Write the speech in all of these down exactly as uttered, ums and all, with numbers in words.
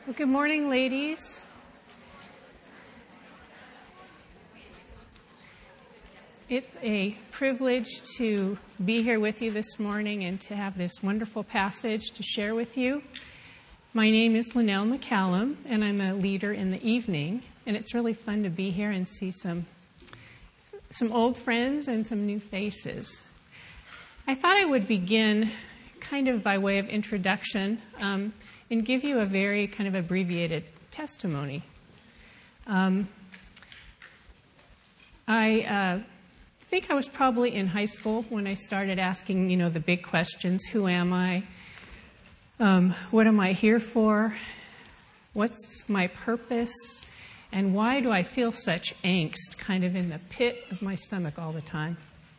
Well, good morning, ladies. It's a privilege to be here with you this morning and to have this wonderful passage to share with you. My name is Linnell McCallum, and I'm a leader in the evening, and it's really fun to be here and see some, some old friends and some new faces. I thought I would begin kind of by way of introduction um, and give you a very kind of abbreviated testimony. Um, I uh, think I was probably in high school when I started asking, you know, the big questions. Who am I? Um, what am I here for? What's my purpose? And why do I feel such angst kind of in the pit of my stomach all the time?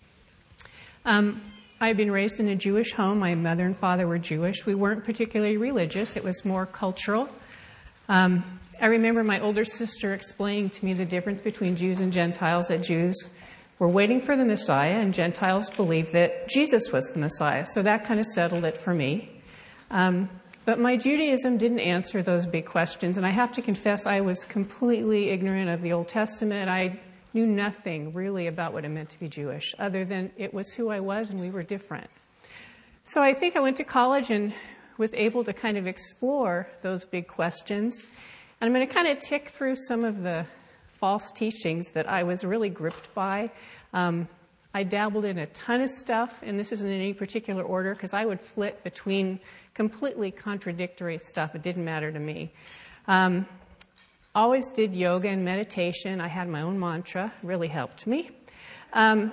Um, I've been raised in a Jewish home. My mother and father were Jewish. We weren't particularly religious. It was more cultural. Um, I remember my older sister explaining to me the difference between Jews and Gentiles, that Jews were waiting for the Messiah and Gentiles believed that Jesus was the Messiah. So that kind of settled it for me. Um, but my Judaism didn't answer those big questions. And I have to confess, I was completely ignorant of the Old Testament. I knew nothing really about what it meant to be Jewish, other than it was who I was and we were different. So I think I went to college and was able to kind of explore those big questions. And I'm going to kind of tick through some of the false teachings that I was really gripped by. Um, I dabbled in a ton of stuff, and this isn't in any particular order because I would flit between completely contradictory stuff. It didn't matter to me. Um, Always did yoga and meditation. I had my own mantra. Really helped me. Um,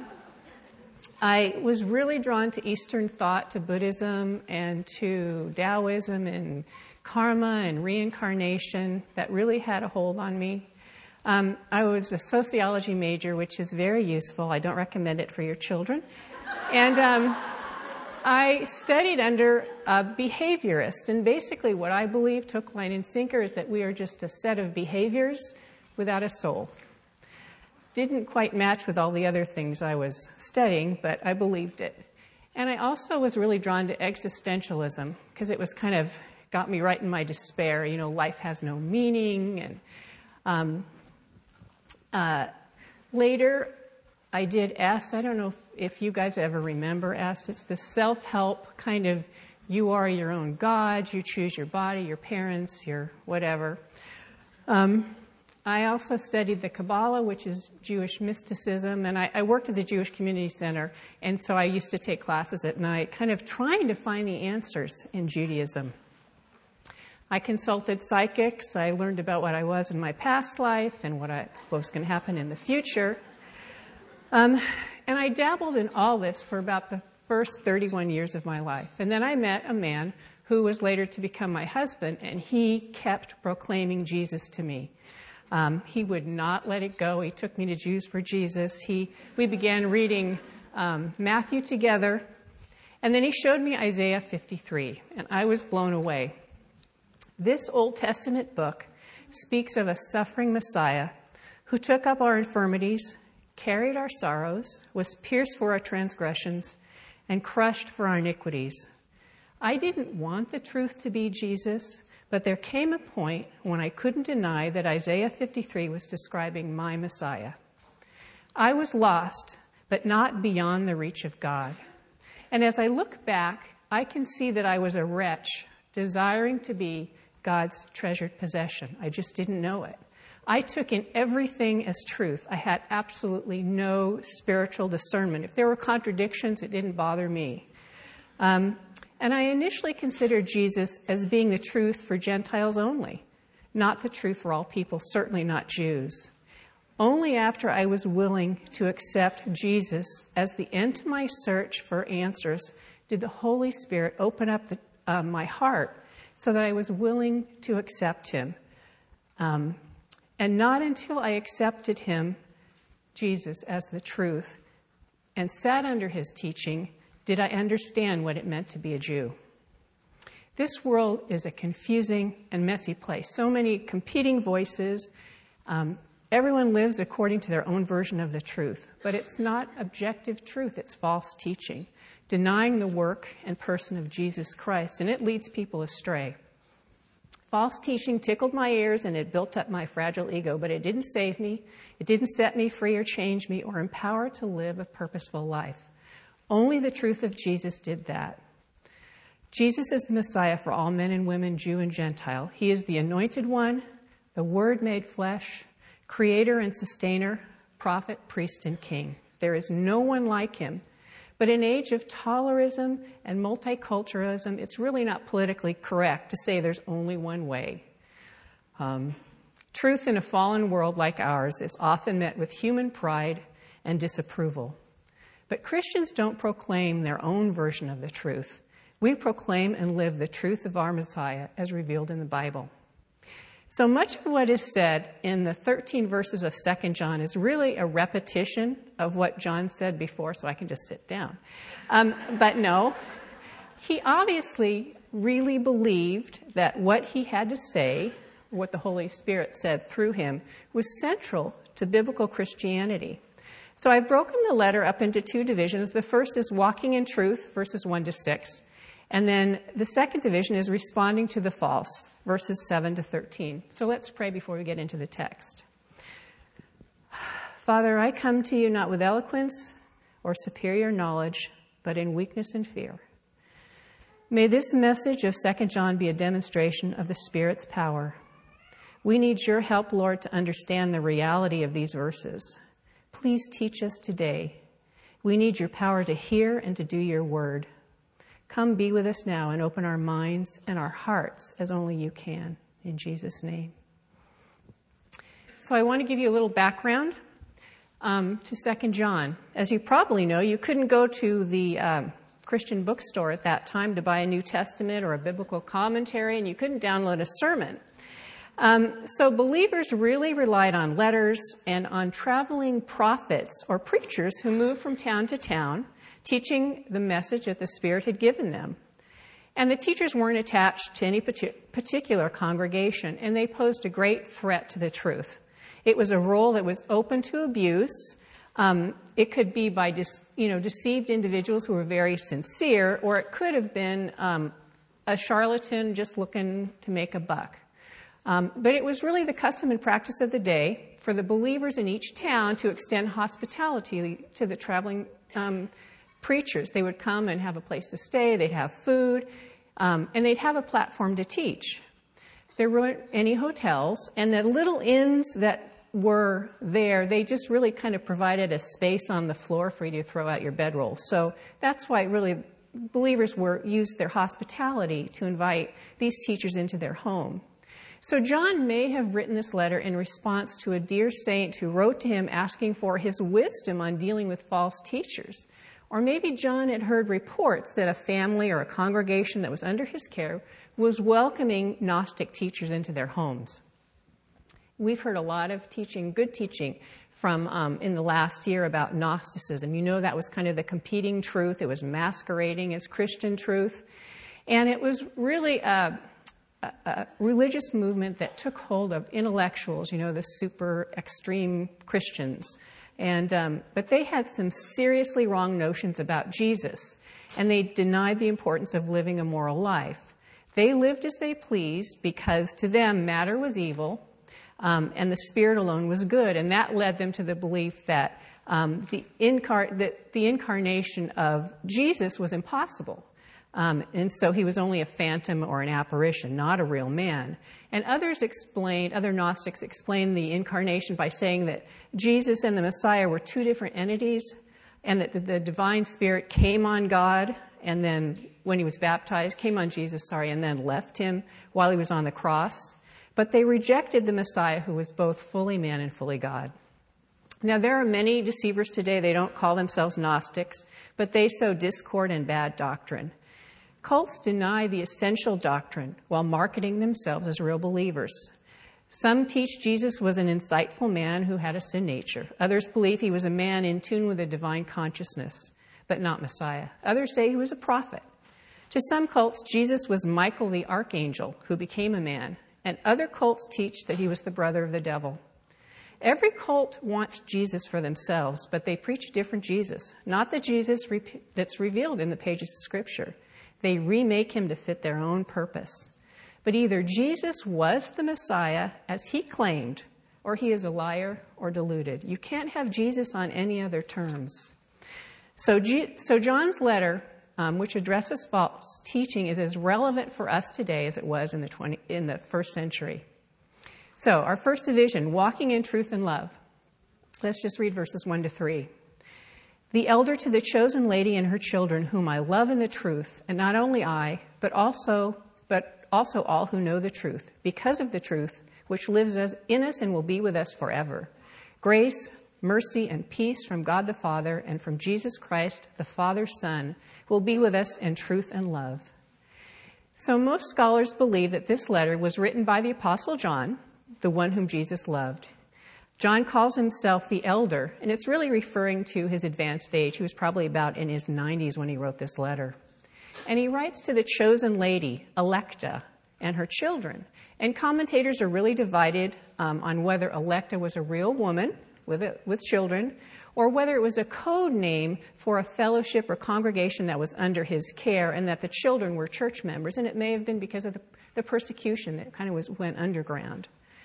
I was really drawn to Eastern thought, to Buddhism and to Taoism and karma and reincarnation. That really had a hold on me. Um, I was a sociology major, which is very useful. I don't recommend it for your children. And um, I studied under a behaviorist, and basically what I believe, hook, line, and sinker, is that we are just a set of behaviors without a soul. Didn't quite match with all the other things I was studying, but I believed it. And I also was really drawn to existentialism, because it was kind of got me right in my despair. You know, life has no meaning. And um, uh, later, I did EST. I don't know if, if you guys ever remember EST. It's the self-help kind of, you are your own God, you choose your body, your parents, your whatever. Um, I also studied the Kabbalah, which is Jewish mysticism, and I, I worked at the Jewish Community Center, and so I used to take classes at night, kind of trying to find the answers in Judaism. I consulted psychics. I learned about what I was in my past life and what, I, what was going to happen in the future. Um, and I dabbled in all this for about the first thirty-one years of my life. And then I met a man who was later to become my husband, and he kept proclaiming Jesus to me. Um, he would not let it go. He took me to Jews for Jesus. He, we began reading um, Matthew together, and then he showed me Isaiah fifty-three, and I was blown away. This Old Testament book speaks of a suffering Messiah who took up our infirmities, carried our sorrows, was pierced for our transgressions, and crushed for our iniquities. I didn't want the truth to be Jesus, but there came a point when I couldn't deny that Isaiah fifty-three was describing my Messiah. I was lost, but not beyond the reach of God. And as I look back, I can see that I was a wretch desiring to be God's treasured possession. I just didn't know it. I took in everything as truth. I had absolutely no spiritual discernment. If there were contradictions, it didn't bother me. Um, and I initially considered Jesus as being the truth for Gentiles only, not the truth for all people, certainly not Jews. Only after I was willing to accept Jesus as the end to my search for answers did the Holy Spirit open up the, uh, my heart so that I was willing to accept him. Um, And not until I accepted him, Jesus, as the truth and sat under his teaching did I understand what it meant to be a Jew. This world is a confusing and messy place. So many competing voices. Um, everyone lives according to their own version of the truth. But it's not objective truth. It's false teaching, denying the work and person of Jesus Christ. And it leads people astray. False teaching tickled my ears and it built up my fragile ego, but it didn't save me. It didn't set me free or change me or empower to live a purposeful life. Only the truth of Jesus did that. Jesus is the Messiah for all men and women, Jew and Gentile. He is the anointed one, the Word made flesh, creator and sustainer, prophet, priest, and king. There is no one like him. But in an age of tolerism and multiculturalism, it's really not politically correct to say there's only one way. Um, truth in a fallen world like ours is often met with human pride and disapproval. But Christians don't proclaim their own version of the truth. We proclaim and live the truth of our Messiah as revealed in the Bible. So much of what is said in the thirteen verses of Second John is really a repetition of what John said before, so I can just sit down. Um, but no, he obviously really believed that what he had to say, what the Holy Spirit said through him, was central to biblical Christianity. So I've broken the letter up into two divisions. The first is walking in truth, verses one to six. And then the second division is responding to the false, verses seven to thirteen. So let's pray before we get into the text. Father, I come to you not with eloquence or superior knowledge, but in weakness and fear. May this message of Second John be a demonstration of the Spirit's power. We need your help, Lord, to understand the reality of these verses. Please teach us today. We need your power to hear and to do your word. Come be with us now and open our minds and our hearts as only you can. In Jesus' name. So I want to give you a little background um, to Second John. As you probably know, you couldn't go to the um, Christian bookstore at that time to buy a New Testament or a biblical commentary, and you couldn't download a sermon. Um, so believers really relied on letters and on traveling prophets or preachers who moved from town to town, teaching the message that the Spirit had given them. And the teachers weren't attached to any particular congregation, and they posed a great threat to the truth. It was a role that was open to abuse. Um, it could be by dis, you know, deceived individuals who were very sincere, or it could have been um, a charlatan just looking to make a buck. Um, but it was really the custom and practice of the day for the believers in each town to extend hospitality to the traveling um preachers. They would come and have a place to stay, they'd have food, um, and they'd have a platform to teach. There weren't any hotels, and the little inns that were there, they just really kind of provided a space on the floor for you to throw out your bedroll. So that's why really believers were used their hospitality to invite these teachers into their home. So John may have written this letter in response to a dear saint who wrote to him asking for his wisdom on dealing with false teachers. Or maybe John had heard reports that a family or a congregation that was under his care was welcoming Gnostic teachers into their homes. We've heard a lot of teaching, good teaching, from um, in the last year about Gnosticism. You know, that was kind of the competing truth. It was masquerading as Christian truth. And it was really a, a, a religious movement that took hold of intellectuals, you know, the super extreme Christians. And um, but they had some seriously wrong notions about Jesus, and they denied the importance of living a moral life. They lived as they pleased because to them matter was evil, um, and the Spirit alone was good, and that led them to the belief that um, the, incar- that the incarnation of Jesus was impossible. Um, and so he was only a phantom or an apparition, not a real man. And others explained, other Gnostics explained the incarnation by saying that Jesus and the Messiah were two different entities, and that the, the divine Spirit came on God, and then when he was baptized, came on Jesus, sorry, and then left him while he was on the cross. But they rejected the Messiah, who was both fully man and fully God. Now, there are many deceivers today. They don't call themselves Gnostics, but they sow discord and bad doctrine. Cults deny the essential doctrine while marketing themselves as real believers. Some teach Jesus was an insightful man who had a sin nature. Others believe he was a man in tune with a divine consciousness, but not Messiah. Others say he was a prophet. To some cults, Jesus was Michael the archangel who became a man, and other cults teach that he was the brother of the devil. Every cult wants Jesus for themselves, but they preach a different Jesus, not the Jesus that's revealed in the pages of Scripture. They remake him to fit their own purpose. But either Jesus was the Messiah, as he claimed, or he is a liar or deluded. You can't have Jesus on any other terms. So, G- so John's letter, um, which addresses false teaching, is as relevant for us today as it was in the twenty in the first century. So, our first division, walking in truth and love. Let's just read verses one to three. The elder to the chosen lady and her children, whom I love in the truth, and not only I, but also, but also all who know the truth, because of the truth, which lives in us and will be with us forever. Grace, mercy, and peace from God the Father and from Jesus Christ, the Father's Son, will be with us in truth and love. So most scholars believe that this letter was written by the Apostle John, the one whom Jesus loved. John calls himself the elder, and it's really referring to his advanced age. He was probably about in his nineties when he wrote this letter. And he writes to the chosen lady, Electa, and her children. And commentators are really divided um, on whether Electa was a real woman with a, with children, or whether it was a code name for a fellowship or congregation that was under his care, and that the children were church members. And it may have been because of the, the persecution that kind of was went underground.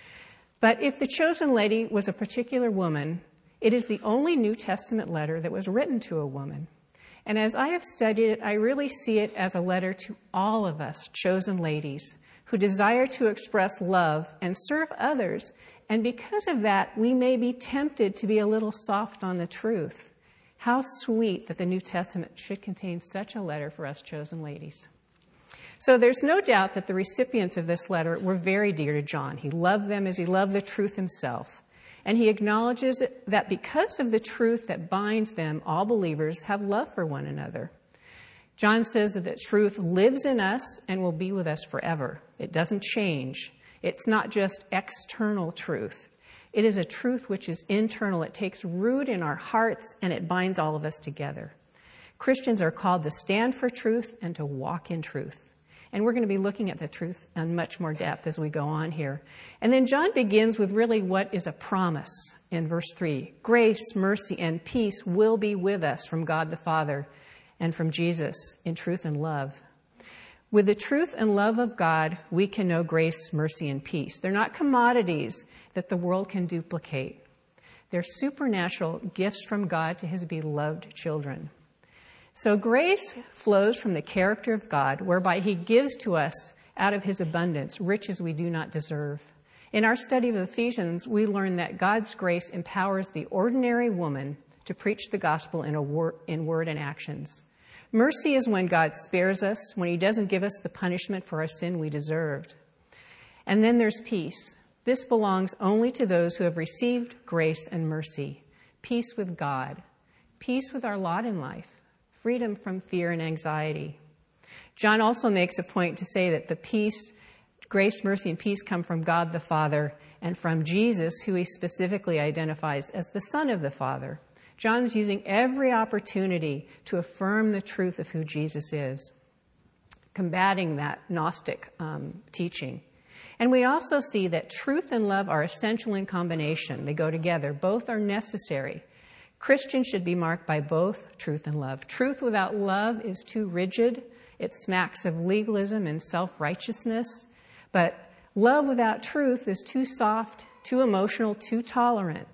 But if the chosen lady was a particular woman, it is the only New Testament letter that was written to a woman. And as I have studied it, I really see it as a letter to all of us chosen ladies who desire to express love and serve others. And because of that, we may be tempted to be a little soft on the truth. How sweet that the New Testament should contain such a letter for us chosen ladies. So there's no doubt that the recipients of this letter were very dear to John. He loved them as he loved the truth himself. And he acknowledges that because of the truth that binds them, all believers have love for one another. John says that the truth lives in us and will be with us forever. It doesn't change. It's not just external truth. It is a truth which is internal. It takes root in our hearts and it binds all of us together. Christians are called to stand for truth and to walk in truth. And we're going to be looking at the truth in much more depth as we go on here. And then John begins with really what is a promise in verse three. Grace, mercy, and peace will be with us from God the Father and from Jesus in truth and love. With the truth and love of God, we can know grace, mercy, and peace. They're not commodities that the world can duplicate. They're supernatural gifts from God to his beloved children. So grace flows from the character of God, whereby he gives to us out of his abundance riches we do not deserve. In our study of Ephesians, we learn that God's grace empowers the ordinary woman to preach the gospel in, a wor- in word and actions. Mercy is when God spares us, when he doesn't give us the punishment for our sin we deserved. And then there's peace. This belongs only to those who have received grace and mercy. Peace with God. Peace with our lot in life. Freedom from fear and anxiety. John also makes a point to say that the peace, grace, mercy, and peace come from God the Father and from Jesus, who he specifically identifies as the Son of the Father. John's using every opportunity to affirm the truth of who Jesus is, combating that Gnostic um, teaching. And we also see that truth and love are essential in combination. They go together. Both are necessary. Christians should be marked by both truth and love. Truth without love is too rigid. It smacks of legalism and self-righteousness. But love without truth is too soft, too emotional, too tolerant.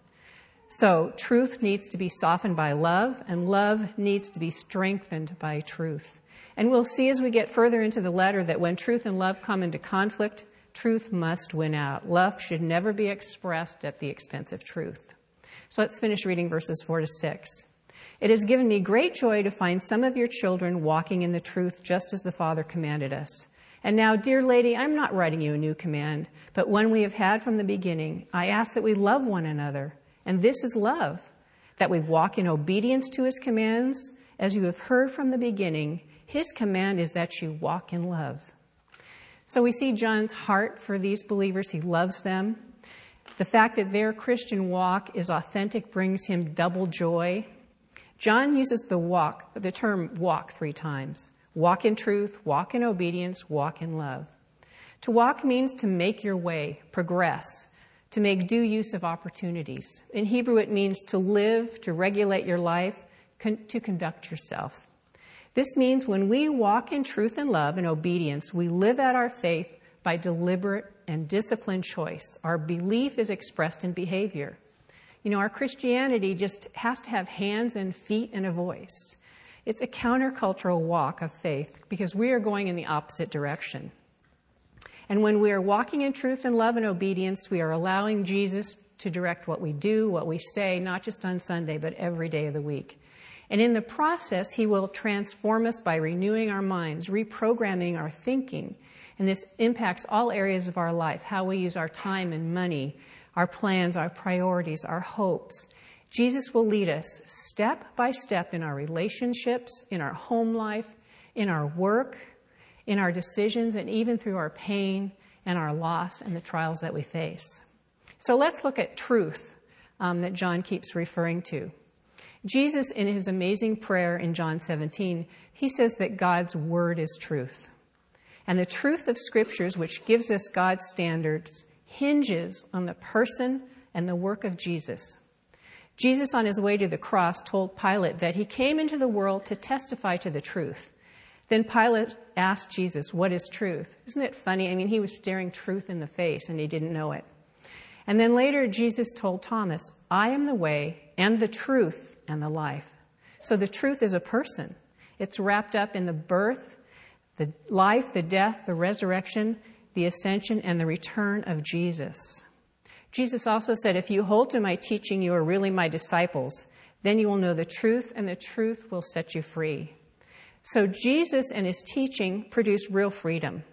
So truth needs to be softened by love, and love needs to be strengthened by truth. And we'll see as we get further into the letter that when truth and love come into conflict, truth must win out. Love should never be expressed at the expense of truth. So let's finish reading verses four to six. It has given me great joy to find some of your children walking in the truth just as the Father commanded us. And now, dear lady, I'm not writing you a new command, but one we have had from the beginning. I ask that we love one another. And this is love, that we walk in obedience to his commands. As you have heard from the beginning, his command is that you walk in love. So we see John's heart for these believers. He loves them. The fact that their Christian walk is authentic brings him double joy. John uses the walk, the term walk three times. Walk in truth, walk in obedience, walk in love. To walk means to make your way, progress, to make due use of opportunities. In Hebrew, it means to live, to regulate your life, con- to conduct yourself. This means when we walk in truth and love and obedience, we live out our faith by deliberate and disciplined choice. Our belief is expressed in behavior. You know, our Christianity just has to have hands and feet and a voice. It's a countercultural walk of faith because we are going in the opposite direction. And when we are walking in truth and love and obedience, we are allowing Jesus to direct what we do, what we say, not just on Sunday, but every day of the week. And in the process, he will transform us by renewing our minds, reprogramming our thinking. And this impacts all areas of our life, how we use our time and money, our plans, our priorities, our hopes. Jesus will lead us step by step in our relationships, in our home life, in our work, in our decisions, and even through our pain and our loss and the trials that we face. So let's look at truth um, that John keeps referring to. Jesus, in his amazing prayer in John seventeen, he says that God's word is truth. And the truth of scriptures, which gives us God's standards, hinges on the person and the work of Jesus. Jesus, on his way to the cross, told Pilate that he came into the world to testify to the truth. Then Pilate asked Jesus, what is truth? Isn't it funny? I mean, he was staring truth in the face and he didn't know it. And then later, Jesus told Thomas, I am the way and the truth and the life. So the truth is a person. It's wrapped up in the birth, the life, the death, the resurrection, the ascension, and the return of Jesus. Jesus also said, if you hold to my teaching, you are really my disciples. Then you will know the truth, and the truth will set you free. So Jesus and his teaching produce real freedom.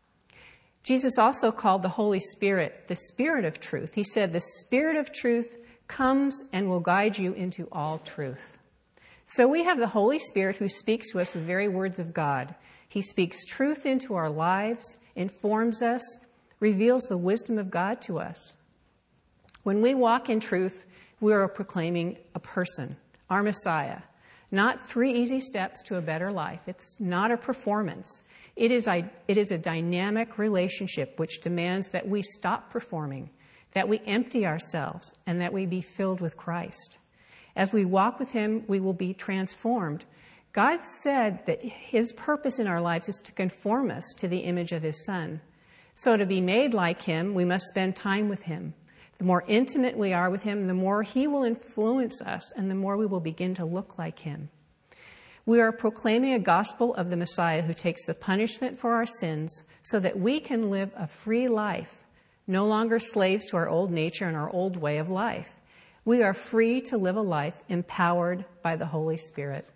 Jesus also called the Holy Spirit the Spirit of truth. He said, the Spirit of truth comes and will guide you into all truth. So we have the Holy Spirit who speaks to us the very words of God. He speaks truth into our lives, informs us, reveals the wisdom of God to us. When we walk in truth, we are proclaiming a person, our Messiah. Not three easy steps to a better life. It's not a performance. It is a, it is a dynamic relationship which demands that we stop performing, that we empty ourselves, and that we be filled with Christ. As we walk with him, we will be transformed. God said that his purpose in our lives is to conform us to the image of his Son. So to be made like him, we must spend time with him. The more intimate we are with him, the more he will influence us, and the more we will begin to look like him. We are proclaiming a gospel of the Messiah who takes the punishment for our sins so that we can live a free life, no longer slaves to our old nature and our old way of life. We are free to live a life empowered by the Holy Spirit.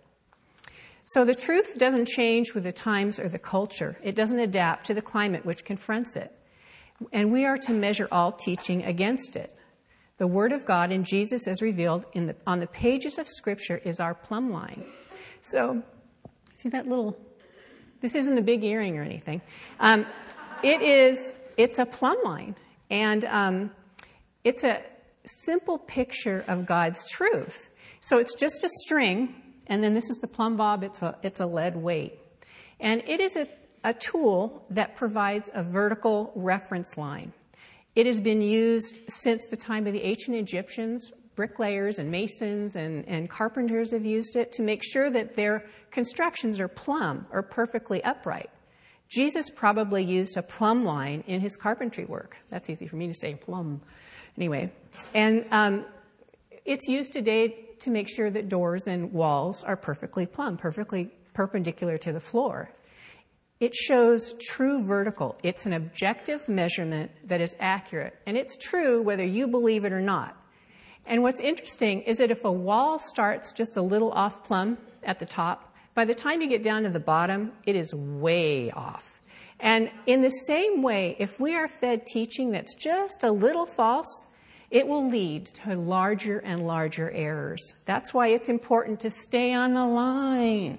So the truth doesn't change with the times or the culture. It doesn't adapt to the climate which confronts it. And we are to measure all teaching against it. The Word of God in Jesus as revealed in the, on the pages of Scripture is our plumb line. So, see that little, this isn't a big earring or anything. Um, it is, it's a plumb line. And um, it's a simple picture of God's truth. So it's just a string, and then this is the plumb bob. It's a, it's a lead weight. And it is a a tool that provides a vertical reference line. It has been used since the time of the ancient Egyptians. Bricklayers and masons and, and carpenters have used it to make sure that their constructions are plumb or perfectly upright. Jesus probably used a plumb line in his carpentry work. That's easy for me to say, plumb. Anyway, and um, it's used today to make sure that doors and walls are perfectly plumb, perfectly perpendicular to the floor. It shows true vertical. It's an objective measurement that is accurate. And it's true whether you believe it or not. And what's interesting is that if a wall starts just a little off plumb at the top, by the time you get down to the bottom, it is way off. And in the same way, if we are fed teaching that's just a little false, it will lead to larger and larger errors. That's why it's important to stay on the line.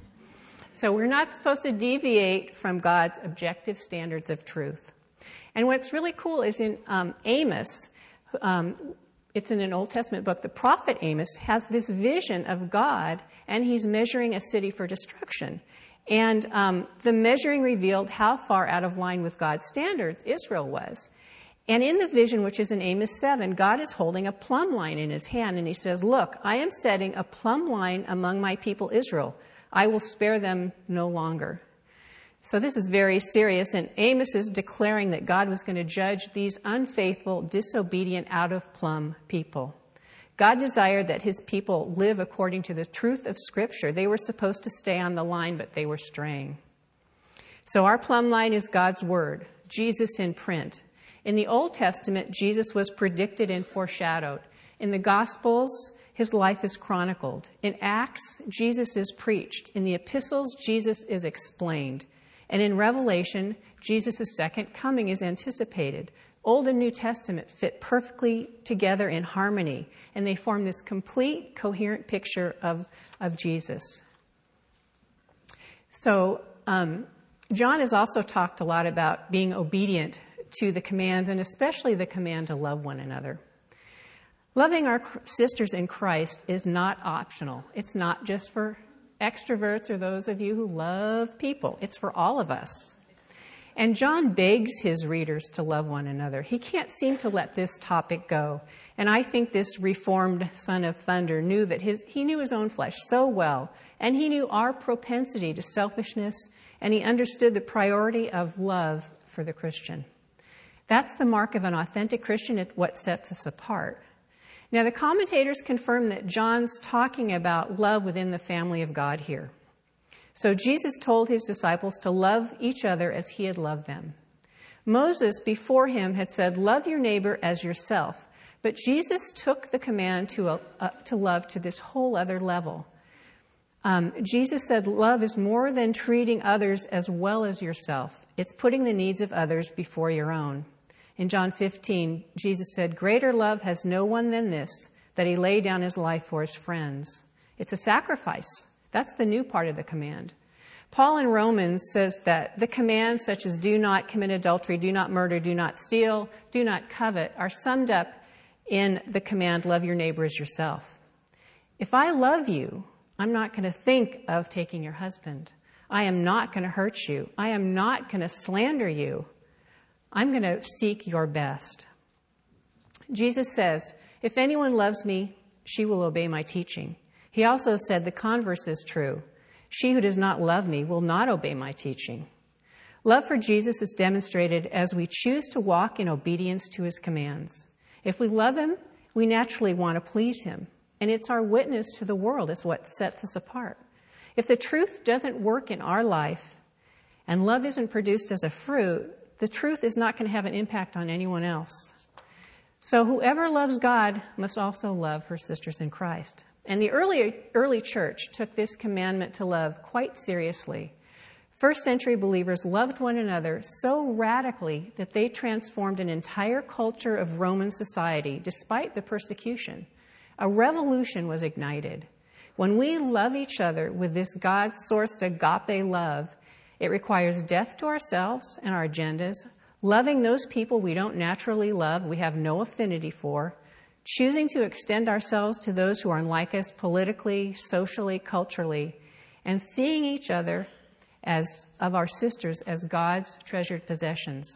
So we're not supposed to deviate from God's objective standards of truth. And what's really cool is in um, Amos, um, it's in an Old Testament book, the prophet Amos has this vision of God, and he's measuring a city for destruction. And um, the measuring revealed how far out of line with God's standards Israel was. And in the vision, which is in Amos seven, God is holding a plumb line in his hand, and he says, look, I am setting a plumb line among my people Israel. I will spare them no longer. So this is very serious, and Amos is declaring that God was going to judge these unfaithful, disobedient, out-of-plumb people. God desired that his people live according to the truth of Scripture. They were supposed to stay on the line, but they were straying. So our plumb line is God's Word, Jesus in print. In the Old Testament, Jesus was predicted and foreshadowed. In the Gospels, his life is chronicled. In Acts, Jesus is preached. In the epistles, Jesus is explained. And in Revelation, Jesus' second coming is anticipated. Old and New Testament fit perfectly together in harmony, and they form this complete, coherent picture of, of Jesus. So, um, John has also talked a lot about being obedient to the commands, and especially the command to love one another. Loving our sisters in Christ is not optional. It's not just for extroverts or those of you who love people. It's for all of us. And John begs his readers to love one another. He can't seem to let this topic go. And I think this reformed son of thunder knew that his, he knew his own flesh so well, and he knew our propensity to selfishness, and he understood the priority of love for the Christian. That's the mark of an authentic Christian. It's what sets us apart. Now, the commentators confirm that John's talking about love within the family of God here. So Jesus told his disciples to love each other as he had loved them. Moses, before him, had said, love your neighbor as yourself. But Jesus took the command to, uh, uh, to love to this whole other level. Um, Jesus said love is more than treating others as well as yourself. It's putting the needs of others before your own. In John fifteen, Jesus said, greater love has no one than this, that he lay down his life for his friends. It's a sacrifice. That's the new part of the command. Paul in Romans says that the commands such as do not commit adultery, do not murder, do not steal, do not covet are summed up in the command, love your neighbor as yourself. If I love you, I'm not going to think of taking your husband. I am not going to hurt you. I am not going to slander you. I'm going to seek your best. Jesus says, if anyone loves me, she will obey my teaching. He also said the converse is true. She who does not love me will not obey my teaching. Love for Jesus is demonstrated as we choose to walk in obedience to his commands. If we love him, we naturally want to please him. And it's our witness to the world. It's what sets us apart. If the truth doesn't work in our life and love isn't produced as a fruit, the truth is not going to have an impact on anyone else. So whoever loves God must also love her sisters in Christ. And the early, early church took this commandment to love quite seriously. First century believers loved one another so radically that they transformed an entire culture of Roman society despite the persecution. A revolution was ignited. When we love each other with this God-sourced agape love, it requires death to ourselves and our agendas, loving those people we don't naturally love, we have no affinity for, choosing to extend ourselves to those who are unlike us politically, socially, culturally, and seeing each other as of our sisters as God's treasured possessions.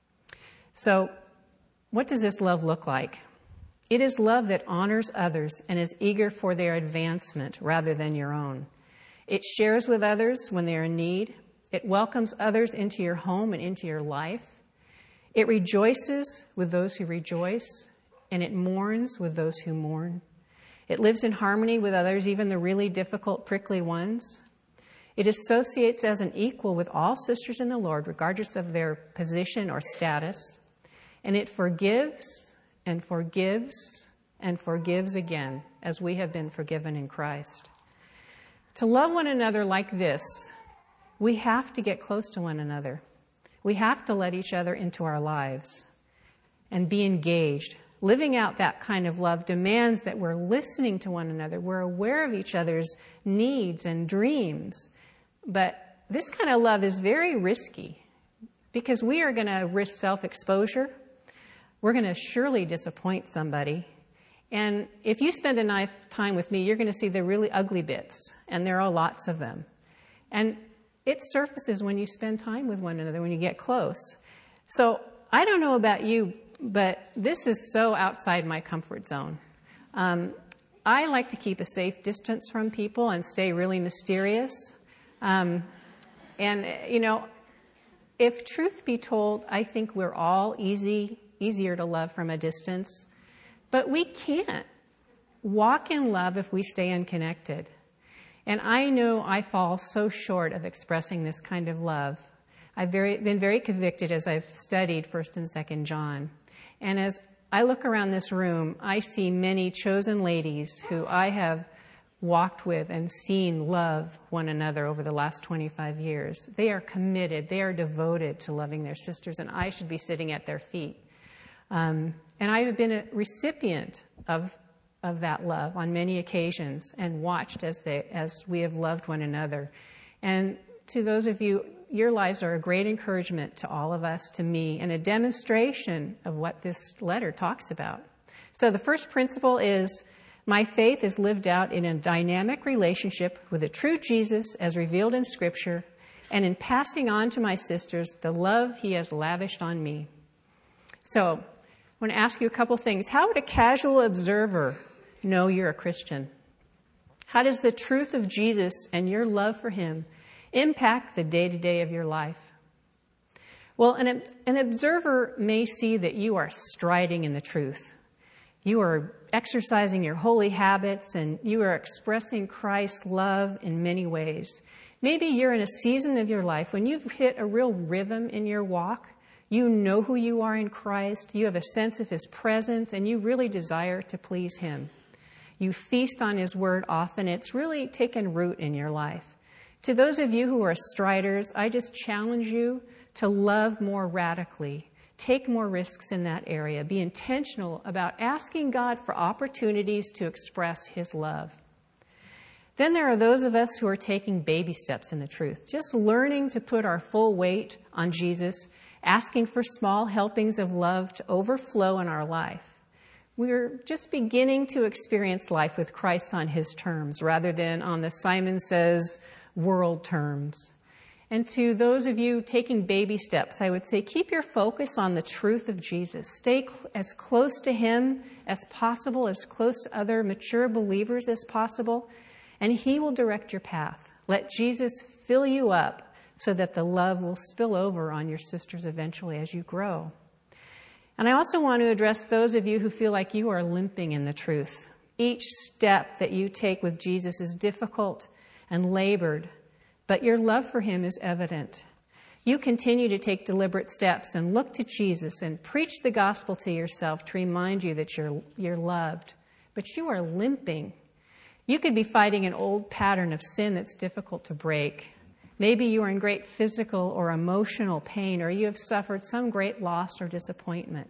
So, what does this love look like? It is love that honors others and is eager for their advancement rather than your own. It shares with others when they are in need. It welcomes others into your home and into your life. It rejoices with those who rejoice, and it mourns with those who mourn. It lives in harmony with others, even the really difficult, prickly ones. It associates as an equal with all sisters in the Lord, regardless of their position or status. And it forgives and forgives and forgives again, as we have been forgiven in Christ. To love one another like this, we have to get close to one another. We have to let each other into our lives and be engaged. Living out that kind of love demands that we're listening to one another. We're aware of each other's needs and dreams. But this kind of love is very risky because we are going to risk self-exposure. We're going to surely disappoint somebody. And if you spend enough time with me, you're going to see the really ugly bits, and there are lots of them. And it surfaces when you spend time with one another, when you get close. So I don't know about you, but this is so outside my comfort zone. Um, I like to keep a safe distance from people and stay really mysterious. Um, And, you know, if truth be told, I think we're all easy, easier to love from a distance. But we can't walk in love if we stay unconnected. And I know I fall so short of expressing this kind of love. I've very, been very convicted as I've studied First and Second John. And as I look around this room, I see many chosen ladies who I have walked with and seen love one another over the last twenty-five years. They are committed. They are devoted to loving their sisters, and I should be sitting at their feet. Um, and I have been a recipient of of that love on many occasions and watched as they as we have loved one another. And to those of you, your lives are a great encouragement to all of us, to me, and a demonstration of what this letter talks about. So the first principle is, my faith is lived out in a dynamic relationship with the true Jesus as revealed in Scripture, and in passing on to my sisters the love he has lavished on me. So I want to ask you a couple things. How would a casual observer know you're a Christian? How does the truth of Jesus and your love for him impact the day-to-day of your life? Well, an, an observer may see that you are striding in the truth. You are exercising your holy habits, and you are expressing Christ's love in many ways. Maybe you're in a season of your life when you've hit a real rhythm in your walk. You know who you are in Christ. You have a sense of his presence, and you really desire to please him. You feast on his word often. It's really taken root in your life. To those of you who are striders, I just challenge you to love more radically. Take more risks in that area. Be intentional about asking God for opportunities to express his love. Then there are those of us who are taking baby steps in the truth, just learning to put our full weight on Jesus, asking for small helpings of love to overflow in our life. We're just beginning to experience life with Christ on his terms rather than on the Simon Says world terms. And to those of you taking baby steps, I would say keep your focus on the truth of Jesus. Stay cl- as close to him as possible, as close to other mature believers as possible, and he will direct your path. Let Jesus fill you up so that the love will spill over on your sisters eventually as you grow. And I also want to address those of you who feel like you are limping in the truth. Each step that you take with Jesus is difficult and labored, but your love for him is evident. You continue to take deliberate steps and look to Jesus and preach the gospel to yourself to remind you that you're, you're loved, but you are limping. You could be fighting an old pattern of sin that's difficult to break. Maybe you are in great physical or emotional pain, or you have suffered some great loss or disappointment.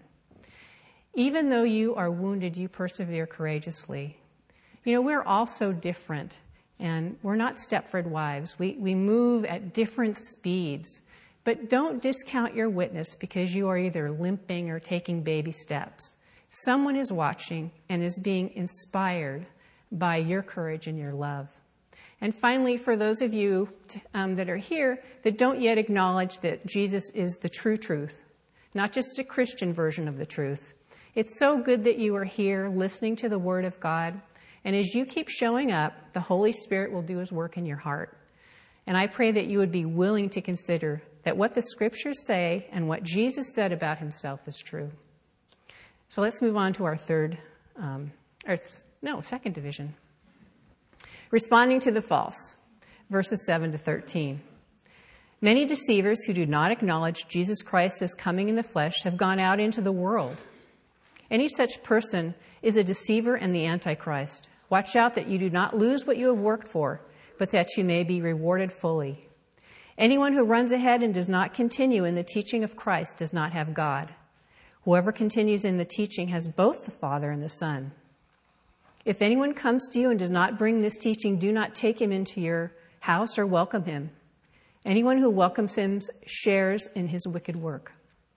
Even though you are wounded, you persevere courageously. You know, we're all so different. And we're not Stepford wives. We, we move at different speeds. But don't discount your witness because you are either limping or taking baby steps. Someone is watching and is being inspired by your courage and your love. And finally, for those of you um, that are here that don't yet acknowledge that Jesus is the true truth, not just a Christian version of the truth, it's so good that you are here listening to the Word of God. And as you keep showing up, the Holy Spirit will do his work in your heart. And I pray that you would be willing to consider that what the Scriptures say and what Jesus said about himself is true. So let's move on to our third, um, or no, second division. Responding to the false, verses seven to thirteen. Many deceivers who do not acknowledge Jesus Christ as coming in the flesh have gone out into the world. Any such person is a deceiver and the Antichrist. Watch out that you do not lose what you have worked for, but that you may be rewarded fully. Anyone who runs ahead and does not continue in the teaching of Christ does not have God. Whoever continues in the teaching has both the Father and the Son. If anyone comes to you and does not bring this teaching, do not take him into your house or welcome him. Anyone who welcomes him shares in his wicked work.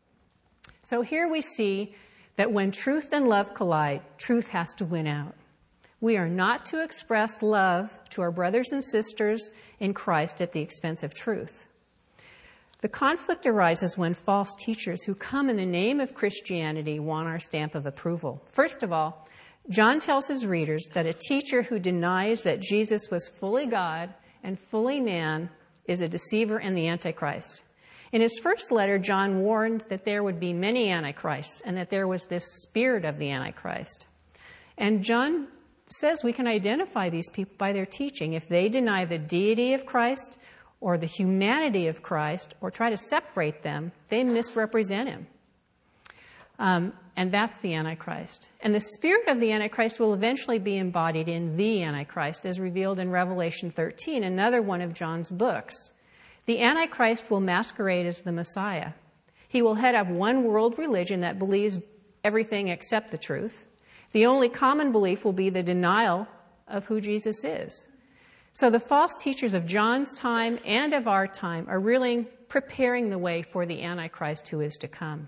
So here we see that when truth and love collide, truth has to win out. We are not to express love to our brothers and sisters in Christ at the expense of truth. The conflict arises when false teachers who come in the name of Christianity want our stamp of approval. First of all, John tells his readers that a teacher who denies that Jesus was fully God and fully man is a deceiver and the Antichrist. In his first letter, John warned that there would be many Antichrists and that there was this spirit of the Antichrist. And John says we can identify these people by their teaching. If they deny the deity of Christ or the humanity of Christ or try to separate them, they misrepresent him. Um, and that's the Antichrist. And the spirit of the Antichrist will eventually be embodied in the Antichrist, as revealed in Revelation thirteen, another one of John's books. The Antichrist will masquerade as the Messiah. He will head up one world religion that believes everything except the truth. The only common belief will be the denial of who Jesus is. So the false teachers of John's time and of our time are really preparing the way for the Antichrist who is to come.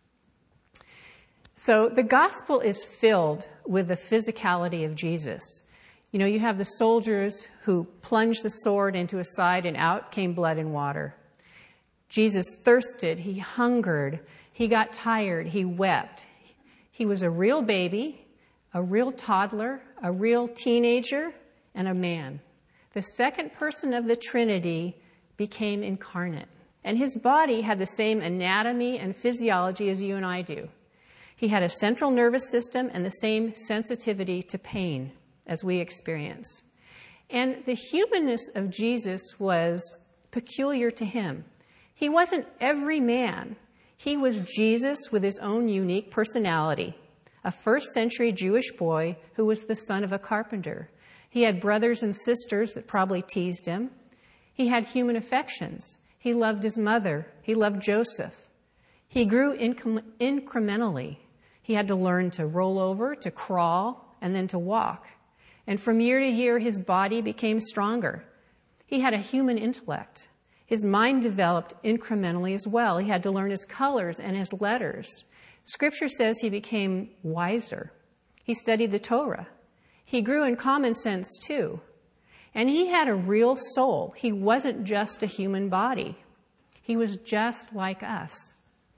So the gospel is filled with the physicality of Jesus. You know, you have the soldiers who plunged the sword into a side and out came blood and water. Jesus thirsted, he hungered, he got tired, he wept. He was a real baby, a real toddler, a real teenager, and a man. The second person of the Trinity became incarnate. And his body had the same anatomy and physiology as you and I do. He had a central nervous system and the same sensitivity to pain as we experience. And the humanness of Jesus was peculiar to him. He wasn't every man. He was Jesus with his own unique personality, a first century Jewish boy who was the son of a carpenter. He had brothers and sisters that probably teased him. He had human affections. He loved his mother. He loved Joseph. He grew inc- incrementally. He had to learn to roll over, to crawl, and then to walk. And from year to year, his body became stronger. He had a human intellect. His mind developed incrementally as well. He had to learn his colors and his letters. Scripture says he became wiser. He studied the Torah. He grew in common sense too. And he had a real soul. He wasn't just a human body. He was just like us.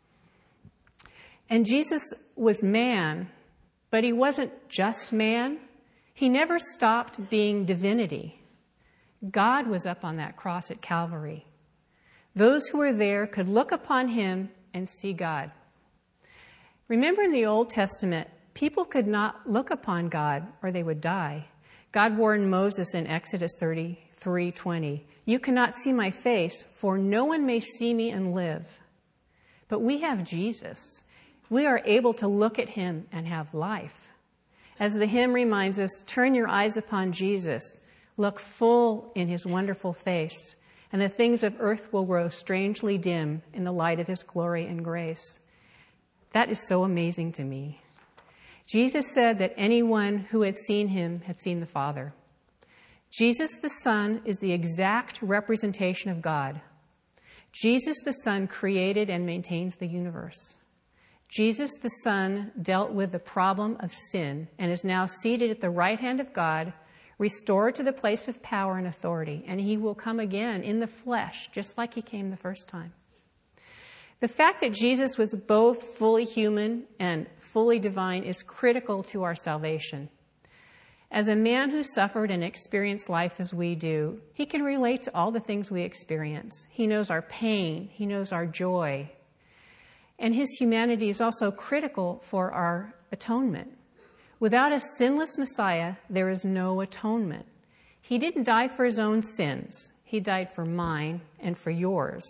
And Jesus was man, but he wasn't just man. He never stopped being divinity. God was up on that cross at Calvary. Those who were there could look upon him and see God. Remember in the Old Testament, people could not look upon God or they would die. God warned Moses in Exodus thirty-three twenty, "You cannot see my face, for no one may see me and live." But we have Jesus. We are able to look at him and have life. As the hymn reminds us, turn your eyes upon Jesus, look full in his wonderful face, and the things of earth will grow strangely dim in the light of his glory and grace. That is so amazing to me. Jesus said that anyone who had seen him had seen the Father. Jesus the Son is the exact representation of God. Jesus the Son created and maintains the universe. Jesus the Son dealt with the problem of sin and is now seated at the right hand of God, restored to the place of power and authority, and he will come again in the flesh, just like he came the first time. The fact that Jesus was both fully human and fully divine is critical to our salvation. As a man who suffered and experienced life as we do, he can relate to all the things we experience. He knows our pain. He knows our joy. And his humanity is also critical for our atonement. Without a sinless Messiah, there is no atonement. He didn't die for his own sins. He died for mine and for yours.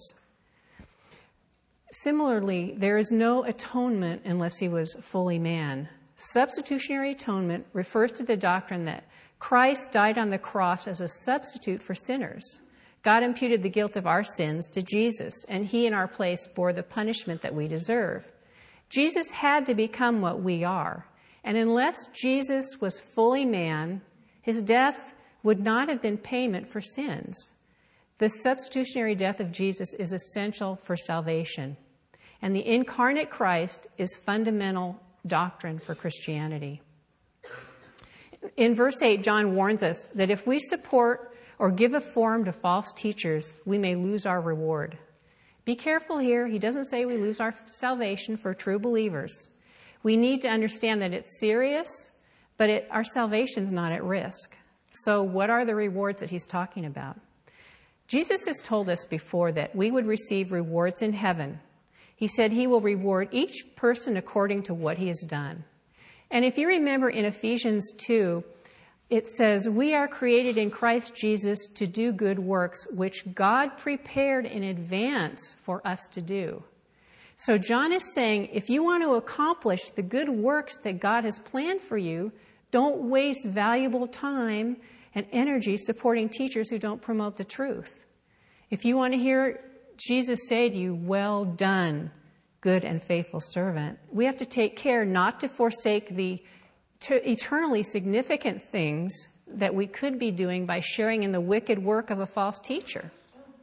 Similarly, there is no atonement unless he was fully man. Substitutionary atonement refers to the doctrine that Christ died on the cross as a substitute for sinners. God imputed the guilt of our sins to Jesus, and he in our place bore the punishment that we deserve. Jesus had to become what we are. And unless Jesus was fully man, his death would not have been payment for sins. The substitutionary death of Jesus is essential for salvation. And the incarnate Christ is fundamental doctrine for Christianity. In verse eight, John warns us that if we support or give a forum to false teachers, we may lose our reward. Be careful here. He doesn't say we lose our salvation for true believers. We need to understand that it's serious, but it, our salvation's not at risk. So what are the rewards that he's talking about? Jesus has told us before that we would receive rewards in heaven. He said he will reward each person according to what he has done. And if you remember in Ephesians two, it says, we are created in Christ Jesus to do good works, which God prepared in advance for us to do. So John is saying, if you want to accomplish the good works that God has planned for you, don't waste valuable time and energy supporting teachers who don't promote the truth. If you want to hear Jesus say to you, well done, good and faithful servant, we have to take care not to forsake the eternally significant things that we could be doing by sharing in the wicked work of a false teacher.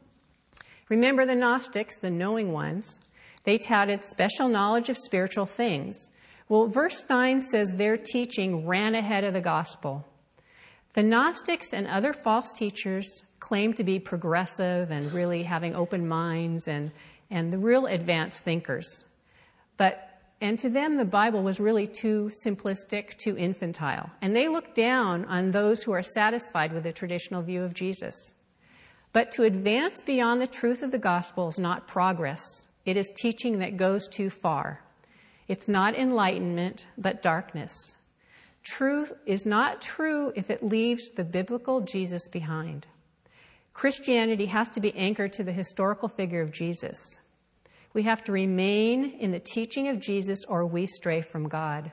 Remember the Gnostics, the knowing ones. They touted special knowledge of spiritual things. Well, verse nine says their teaching ran ahead of the gospel. The Gnostics and other false teachers claimed to be progressive and really having open minds and, and the real advanced thinkers. But And to them, the Bible was really too simplistic, too infantile. And they looked down on those who are satisfied with the traditional view of Jesus. But to advance beyond the truth of the gospel is not progress. It is teaching that goes too far. It's not enlightenment, but darkness. Truth is not true if it leaves the biblical Jesus behind. Christianity has to be anchored to the historical figure of Jesus. We have to remain in the teaching of Jesus or we stray from God.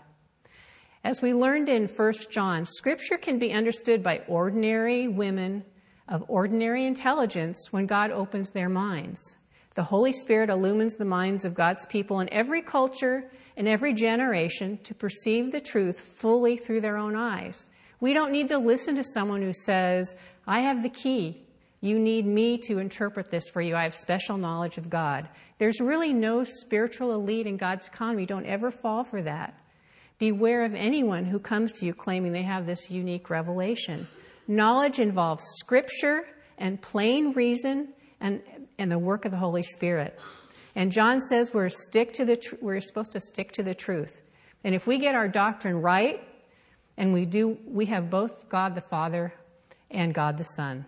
As we learned in First John, Scripture can be understood by ordinary women of ordinary intelligence when God opens their minds. The Holy Spirit illumines the minds of God's people in every culture and every generation to perceive the truth fully through their own eyes. We don't need to listen to someone who says, I have the key. You need me to interpret this for you. I have special knowledge of God. There's really no spiritual elite in God's economy. Don't ever fall for that. Beware of anyone who comes to you claiming they have this unique revelation. Knowledge involves Scripture and plain reason and, and the work of the Holy Spirit. And John says we're stick to the tr- we're supposed to stick to the truth. And if we get our doctrine right, and we do, we have both God the Father and God the Son.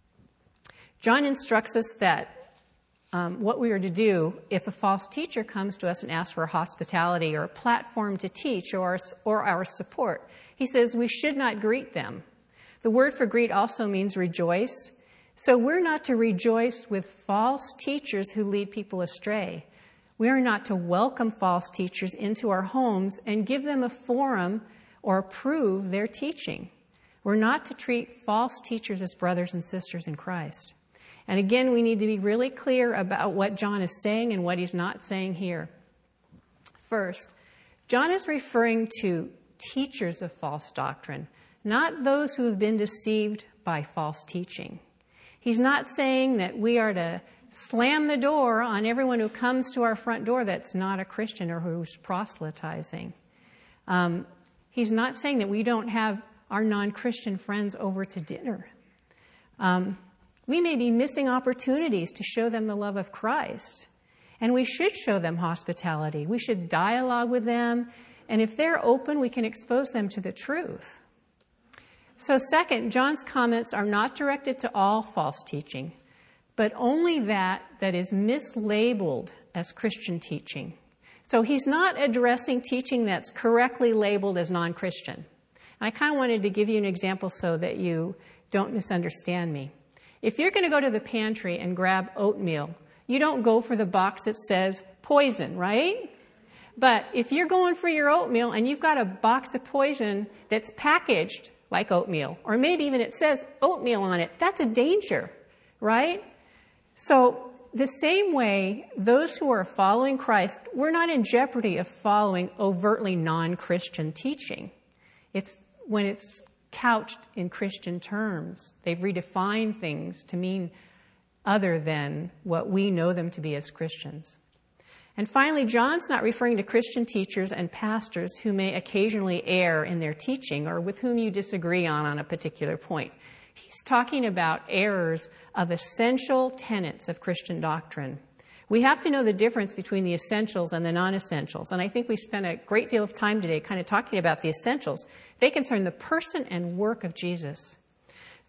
John instructs us that um, what we are to do if a false teacher comes to us and asks for hospitality or a platform to teach or, or our support. He says we should not greet them. The word for greet also means rejoice. So we're not to rejoice with false teachers who lead people astray. We are not to welcome false teachers into our homes and give them a forum or approve their teaching. We're not to treat false teachers as brothers and sisters in Christ. And again, we need to be really clear about what John is saying and what he's not saying here. First, John is referring to teachers of false doctrine, not those who have been deceived by false teaching. He's not saying that we are to slam the door on everyone who comes to our front door that's not a Christian or who's proselytizing. Um, he's not saying that we don't have our non-Christian friends over to dinner. Um, we may be missing opportunities to show them the love of Christ. And we should show them hospitality. We should dialogue with them. And if they're open, we can expose them to the truth. So second, John's comments are not directed to all false teaching, but only that that is mislabeled as Christian teaching. So he's not addressing teaching that's correctly labeled as non-Christian. And I kind of wanted to give you an example so that you don't misunderstand me. If you're going to go to the pantry and grab oatmeal, you don't go for the box that says poison, right? But if you're going for your oatmeal and you've got a box of poison that's packaged like oatmeal, or maybe even it says oatmeal on it, that's a danger, right? So the same way, those who are following Christ, we're not in jeopardy of following overtly non-Christian teaching. It's when it's couched in Christian terms. They've redefined things to mean other than what we know them to be as Christians. And finally, John's not referring to Christian teachers and pastors who may occasionally err in their teaching or with whom you disagree on on a particular point. He's talking about errors of essential tenets of Christian doctrine. We have to know the difference between the essentials and the non-essentials. And I think we spent a great deal of time today kind of talking about the essentials. They concern the person and work of Jesus.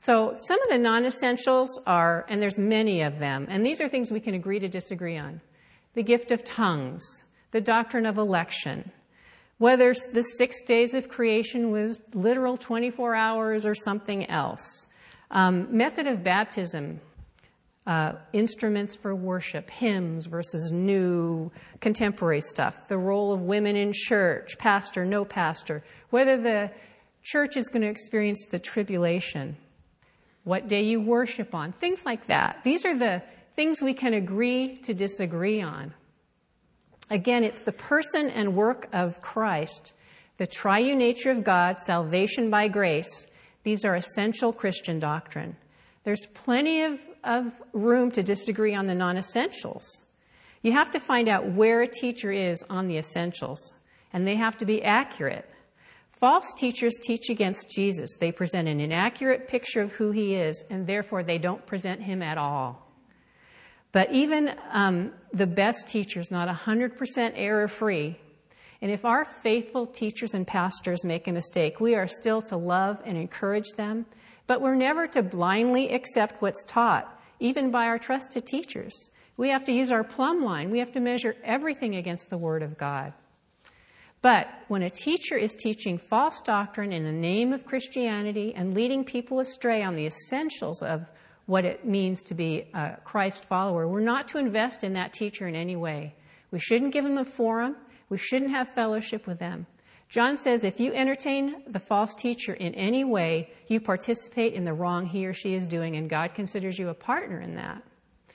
So some of the non-essentials are, and there's many of them, and these are things we can agree to disagree on. The gift of tongues, the doctrine of election, whether the six days of creation was literal twenty-four hours or something else, um, method of baptism, uh, instruments for worship, hymns versus new contemporary stuff, the role of women in church, pastor, no pastor, whether the church is going to experience the tribulation, what day you worship on, things like that. These are the things we can agree to disagree on. Again, it's the person and work of Christ, the triune nature of God, salvation by grace. These are essential Christian doctrine. There's plenty of, of room to disagree on the non-essentials. You have to find out where a teacher is on the essentials, and they have to be accurate. False teachers teach against Jesus. They present an inaccurate picture of who he is, and therefore they don't present him at all. But even um, the best teachers, not one hundred percent error-free. And if our faithful teachers and pastors make a mistake, we are still to love and encourage them. But we're never to blindly accept what's taught, even by our trusted teachers. We have to use our plumb line. We have to measure everything against the Word of God. But when a teacher is teaching false doctrine in the name of Christianity and leading people astray on the essentials of what it means to be a Christ follower, we're not to invest in that teacher in any way. We shouldn't give them a forum. We shouldn't have fellowship with them. John says if you entertain the false teacher in any way, you participate in the wrong he or she is doing, and God considers you a partner in that.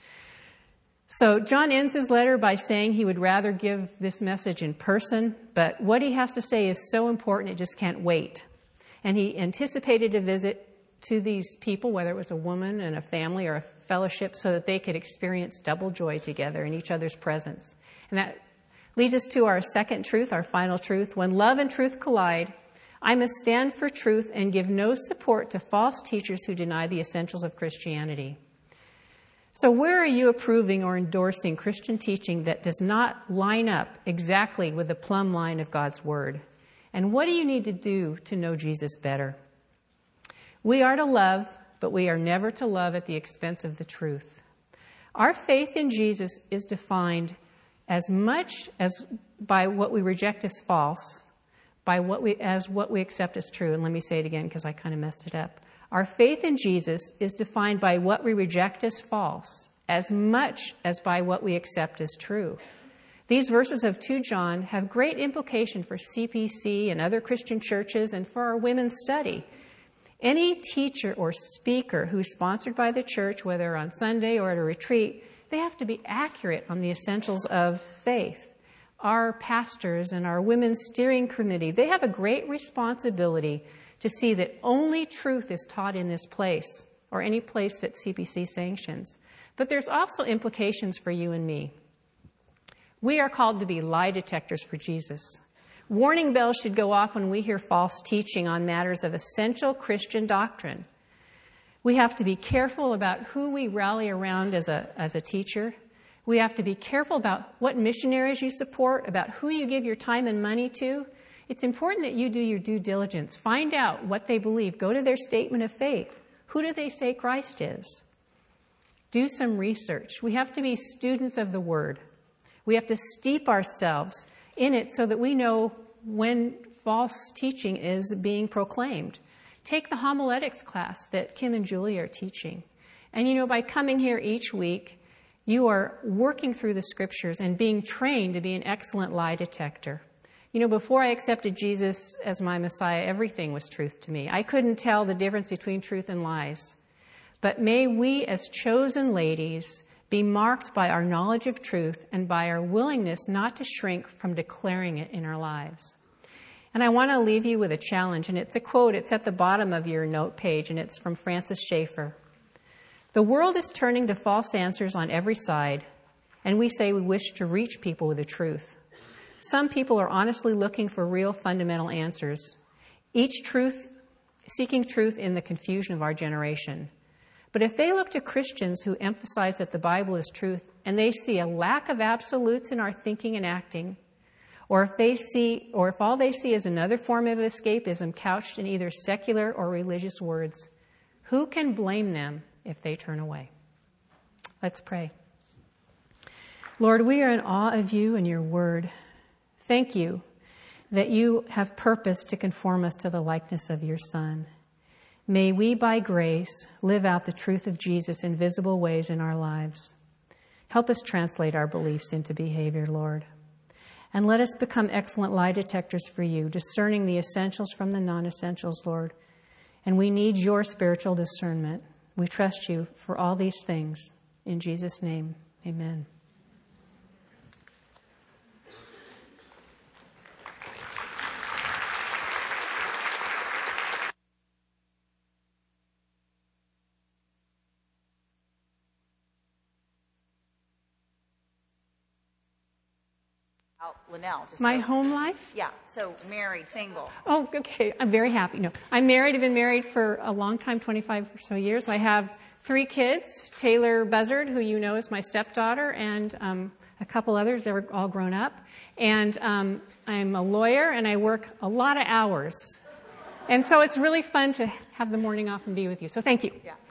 So John ends his letter by saying he would rather give this message in person, but what he has to say is so important it just can't wait. And he anticipated a visit to these people, whether it was a woman and a family or a fellowship, so that they could experience double joy together in each other's presence. And that leads us to our second truth, our final truth. When love and truth collide, I must stand for truth and give no support to false teachers who deny the essentials of Christianity. So where are you approving or endorsing Christian teaching that does not line up exactly with the plumb line of God's Word? And what do you need to do to know Jesus better? We are to love, but we are never to love at the expense of the truth. Our faith in Jesus is defined as much as by what we reject as false, by what we as what we accept as true. And let me say it again because I kind of messed it up. Our faith in Jesus is defined by what we reject as false, as much as by what we accept as true. These verses of Second John have great implication for C P C and other Christian churches and for our women's study. Any teacher or speaker who's sponsored by the church, whether on Sunday or at a retreat, they have to be accurate on the essentials of faith. Our pastors and our women's steering committee, they have a great responsibility to see that only truth is taught in this place or any place that C P C sanctions. But there's also implications for you and me. We are called to be lie detectors for Jesus. Warning bells should go off when we hear false teaching on matters of essential Christian doctrine. We have to be careful about who we rally around as a, as a teacher. We have to be careful about what missionaries you support, about who you give your time and money to. It's important that you do your due diligence. Find out what they believe. Go to their statement of faith. Who do they say Christ is? Do some research. We have to be students of the Word. We have to steep ourselves in it so that we know when false teaching is being proclaimed. Take the homiletics class that Kim and Julie are teaching. And you know, by coming here each week, you are working through the scriptures and being trained to be an excellent lie detector. You know, before I accepted Jesus as my Messiah, everything was truth to me. I couldn't tell the difference between truth and lies. But may we as chosen ladies be marked by our knowledge of truth and by our willingness not to shrink from declaring it in our lives. And I want to leave you with a challenge, and it's a quote. It's at the bottom of your note page, and it's from Francis Schaeffer. The world is turning to false answers on every side, and we say we wish to reach people with the truth. Some people are honestly looking for real fundamental answers, each truth, seeking truth in the confusion of our generation. But if they look to Christians who emphasize that the Bible is truth and they see a lack of absolutes in our thinking and acting, or if they see, or if all they see is another form of escapism couched in either secular or religious words, Who can blame them if they turn away? Let's pray. Lord, we are in awe of you and your word. Thank you that you have purpose to conform us to the likeness of your Son. May we, by grace, live out the truth of Jesus in visible ways in our lives. Help us translate our beliefs into behavior, Lord. And let us become excellent lie detectors for you, discerning the essentials from the non-essentials, Lord. And we need your spiritual discernment. We trust you for all these things. In Jesus' name, amen. Linnell, just My so, home life? Yeah, so married, single. Oh, okay. I'm very happy. No, I'm married. I've been married for a long time, twenty-five or so years. I have three kids, Taylor Buzzard, who you know is my stepdaughter, and um, a couple others. They're all grown up. And um, I'm a lawyer, and I work a lot of hours. And so it's really fun to have the morning off and be with you. So thank you. Yeah.